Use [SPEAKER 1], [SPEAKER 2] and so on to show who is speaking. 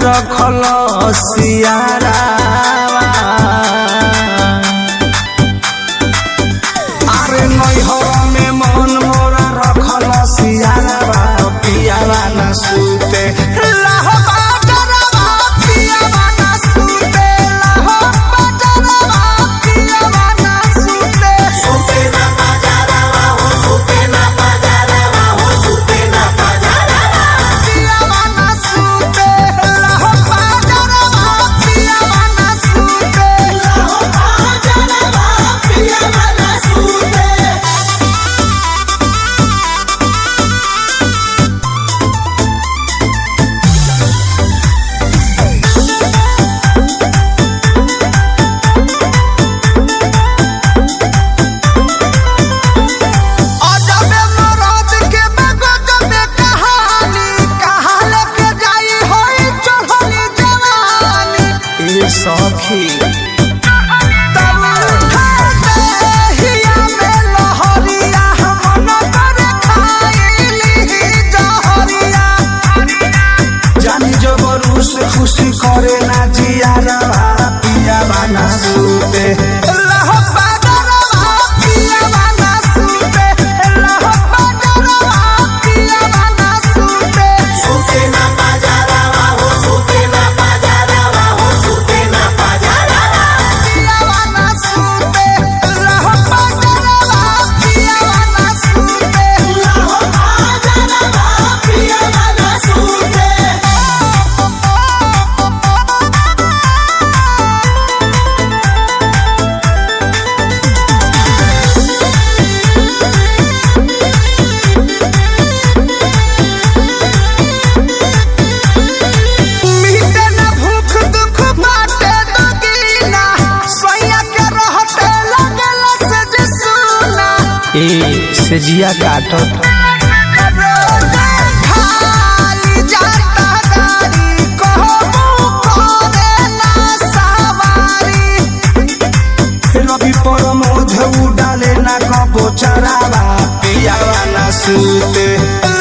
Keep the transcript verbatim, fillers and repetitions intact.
[SPEAKER 1] रखल सियारावा अरे नैहर में मन मोरा रखल सियारावा पियावा न सूते लाहो बाजरवा पियावा न सूते लाहो बाजरवा पियावा न सूते सूते ना बाजरवा हो सूते ना बाजरवा हो सूते ना बाजरवा पियावा न सूते लाहो बाजरवा पियावा न सूते लाहो बाजरवा पियावा न सूते सखी तब हिया में लहरिया मन कर खाइली जहरिया जानी जबरू से खुशी करे ना जियारवा पियावा ना सूते लहो बाजरवा पियावा ना सूते लहो बाजरवा पियावा ना सूते सूते ना बाजरवा हो सूते ना बाजरवा हो सूते ना बाजरवा पियावा ना सूते लहो बाजरवा पियावा ना सूते लहो बाजरवा पियावा ना सूते मीटे ना भूख दुख बाटे दुगीना सोया के रहते लगल से जिसुना ए से जिया काटत खाली जाता गाड़ी कहबू करे ना सवारी रवि पर मोध उडाले ना कबो चरावा पियावा ना सूते